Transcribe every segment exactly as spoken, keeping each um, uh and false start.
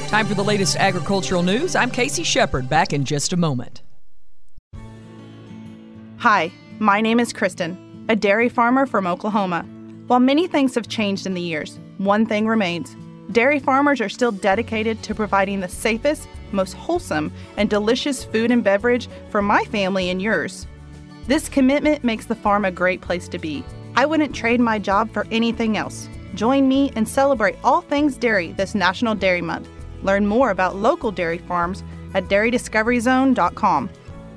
Time for the latest agricultural news. I'm Casey Shepard, back in just a moment. Hi, my name is Kristen, a dairy farmer from Oklahoma. While many things have changed in the years, one thing remains. Dairy farmers are still dedicated to providing the safest, most wholesome, and delicious food and beverage for my family and yours. This commitment makes the farm a great place to be. I wouldn't trade my job for anything else. Join me and celebrate all things dairy this National Dairy Month. Learn more about local dairy farms at dairy discovery zone dot com.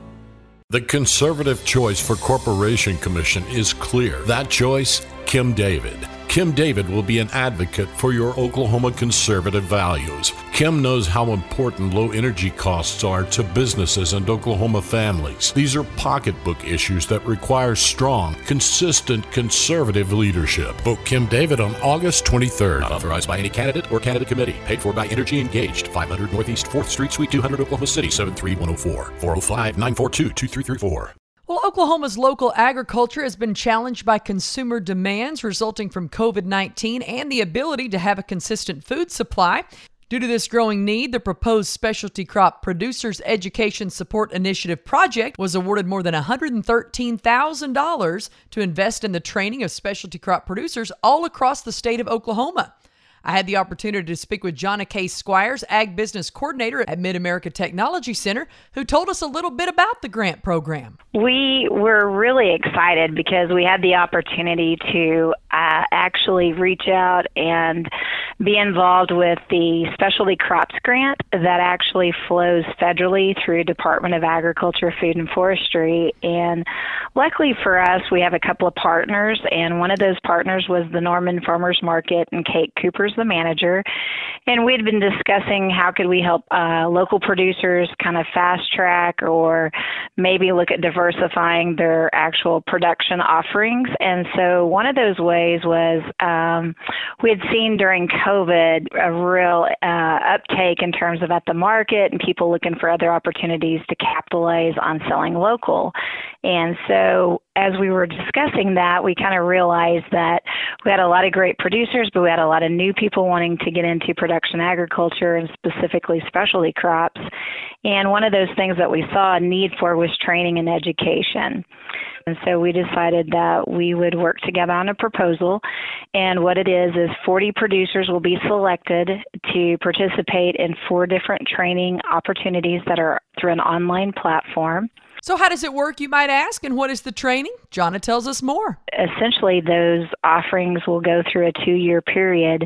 The conservative choice for Corporation Commission is clear. That choice, Kim David. Kim David will be an advocate for your Oklahoma conservative values. Kim knows how important low energy costs are to businesses and Oklahoma families. These are pocketbook issues that require strong, consistent conservative leadership. Vote Kim David on August twenty-third. Not authorized by any candidate or candidate committee. Paid for by Energy Engaged. five hundred Northeast fourth Street, Suite two hundred, Oklahoma City, seven three one oh four. four oh five, nine four two, two three three four. Well, Oklahoma's local agriculture has been challenged by consumer demands resulting from covid nineteen and the ability to have a consistent food supply. Due to this growing need, the proposed Specialty Crop Producers Education Support Initiative project was awarded more than one hundred thirteen thousand dollars to invest in the training of specialty crop producers all across the state of Oklahoma. I had the opportunity to speak with Jonna K. Squires, Ag Business Coordinator at Mid-America Technology Center, who told us a little bit about the grant program. We were really excited because we had the opportunity to uh, actually reach out and be involved with the Specialty Crops Grant that actually flows federally through Department of Agriculture, Food and Forestry. And luckily for us, we have a couple of partners, and one of those partners was the Norman Farmers Market, and Kate Cooper's the manager. And we'd been discussing how could we help uh, local producers kind of fast track or maybe look at diversifying their actual production offerings. And so one of those ways was um, we had seen during COVID a real uh, uptake in terms of at the market and people looking for other opportunities to capitalize on selling local. And so as we were discussing that, we kind of realized that we had a lot of great producers, but we had a lot of new people wanting to get into production agriculture and specifically specialty crops. And one of those things that we saw a need for was training and education. And so we decided that we would work together on a proposal. And what it is, is forty producers will be selected to participate in four different training opportunities that are through an online platform. So how does it work, you might ask, and what is the training? Jonna tells us more. Essentially, those offerings will go through a two-year period,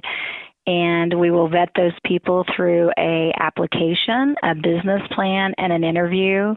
and we will vet those people through a application, a business plan, and an interview.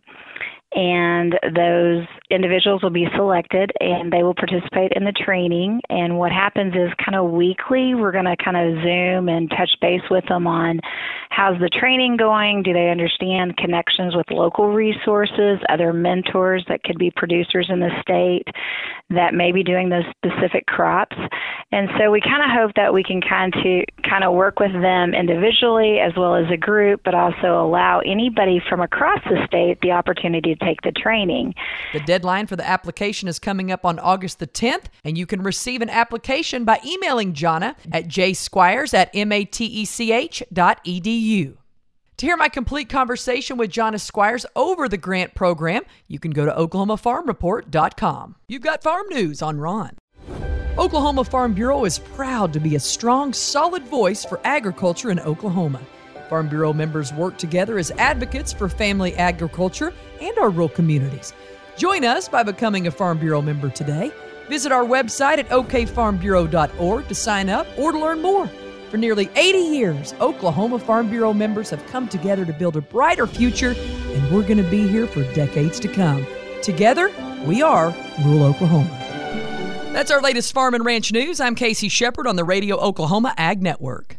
And those individuals will be selected and they will participate in the training. And what happens is kind of weekly, we're going to kind of Zoom and touch base with them on how's the training going? Do they understand connections with local resources, other mentors that could be producers in the state that may be doing those specific crops? And so we kind of hope that we can kind of kind of work with them individually as well as a group, but also allow anybody from across the state the opportunity to take the training. The deadline for the application is coming up on August the tenth, and you can receive an application by emailing Jonna at jsquires at matech dot edu. To hear my complete conversation with Jonna Squires over the grant program, you can go to oklahoma farm report dot com. You've got farm news on Ron. Oklahoma Farm Bureau is proud to be a strong, solid voice for agriculture in Oklahoma. Farm Bureau members work together as advocates for family agriculture and our rural communities. Join us by becoming a Farm Bureau member today. Visit our website at o k farm bureau dot org to sign up or to learn more. For nearly eighty years, Oklahoma Farm Bureau members have come together to build a brighter future, and we're going to be here for decades to come. Together, we are Rural Oklahoma. That's our latest Farm and Ranch news. I'm Casey Shepard on the Radio Oklahoma Ag Network.